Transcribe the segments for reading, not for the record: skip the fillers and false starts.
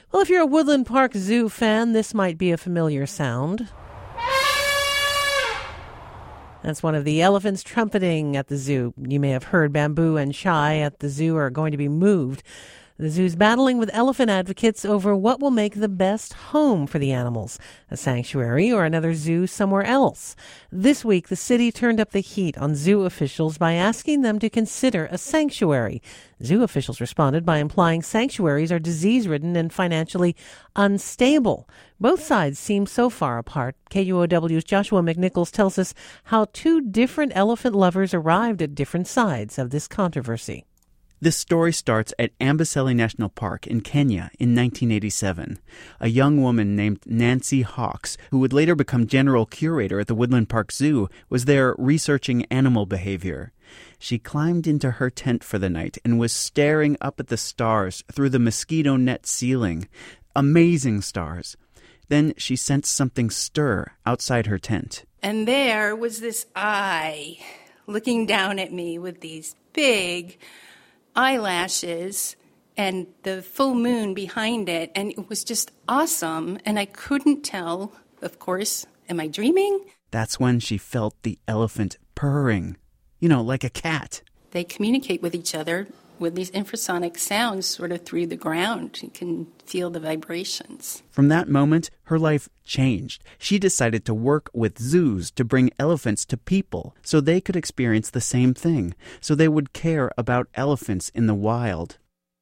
Well, if you're a Woodland Park Zoo fan, this might be a familiar sound. That's one of the elephants trumpeting at the zoo. You may have heard Bamboo and Chai at the zoo are going to be moved. The zoo's battling with elephant advocates over what will make the best home for the animals, a sanctuary or another zoo somewhere else. This week, the city turned up the heat on zoo officials by asking them to consider a sanctuary. Zoo officials responded by implying sanctuaries are disease-ridden and financially unstable. Both sides seem so far apart. KUOW's Joshua McNichols tells us how two different elephant lovers arrived at different sides of this controversy. This story starts at Amboseli National Park in Kenya in 1987. A young woman named Nancy Hawks, who would later become general curator at the Woodland Park Zoo, was there researching animal behavior. She climbed into her tent for the night and was staring up at the stars through the mosquito net ceiling. Amazing stars. Then she sensed something stir outside her tent. And there was this eye looking down at me with these big eyelashes and the full moon behind it, and it was just awesome, and I couldn't tell, of course, am I dreaming? That's when she felt the elephant purring, like a cat. They communicate with each other with these infrasonic sounds sort of through the ground. You can feel the vibrations. From that moment, her life changed. She decided to work with zoos to bring elephants to people so they could experience the same thing, so they would care about elephants in the wild.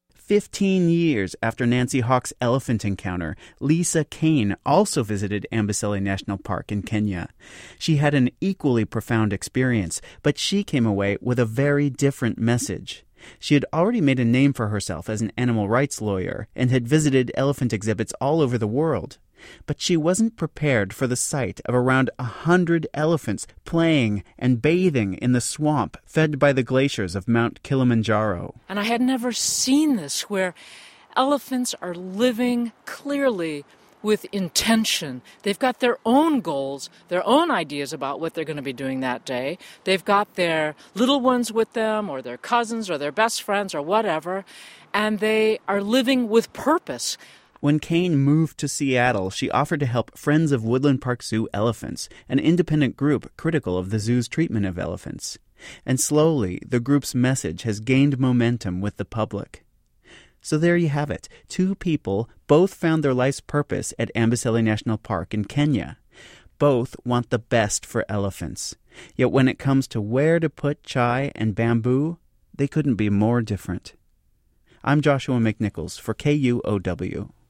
15 years after Nancy Hawks' elephant encounter, Lisa Kane also visited Amboseli National Park in Kenya. She had an equally profound experience, but she came away with a very different message. She had already made a name for herself as an animal rights lawyer and had visited elephant exhibits all over the world. But she wasn't prepared for the sight of around 100 elephants playing and bathing in the swamp fed by the glaciers of Mount Kilimanjaro. And I had never seen this, where elephants are living clearly with intention. They've got their own goals, their own ideas about what they're going to be doing that day. They've got their little ones with them, or their cousins, or their best friends, or whatever, and they are living with purpose. When Kane moved to Seattle, she offered to help Friends of Woodland Park Zoo Elephants, an independent group critical of the zoo's treatment of elephants. And slowly, the group's message has gained momentum with the public. So there you have it. Two people both found their life's purpose at Amboseli National Park in Kenya. Both want the best for elephants. Yet when it comes to where to put Chai and Bamboo, they couldn't be more different. I'm Joshua McNichols for KUOW.